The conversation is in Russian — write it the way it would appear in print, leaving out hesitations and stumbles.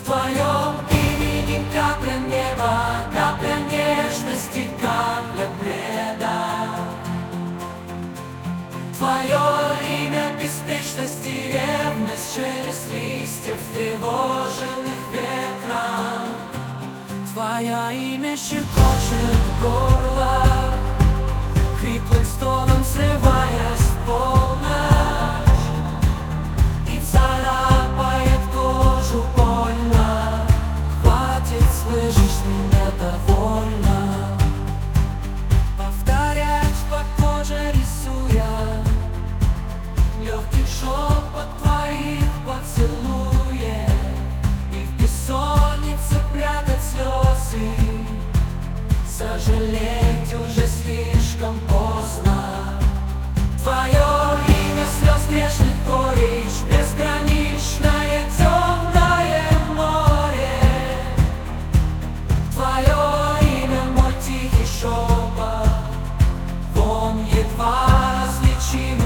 В твоем имени капля неба, капля нежности, капля бреда. Твое имя беспечность и ревность, шелест листьев тревоженных ветром. Твое имя щекочет горло, хриплым стоном срываясь в полночь, и царапает кожу больно. Хватит, слышишь меня довольно, повторять по коже рисуя легкий шепот твоих поцелуев, и в бессоннице прятать слезы. Сожалеть уже слишком поздно. Твое имя слез грешных горечь, безграничное темное море. Твое имя мой тихий шепот, вон едва различимый.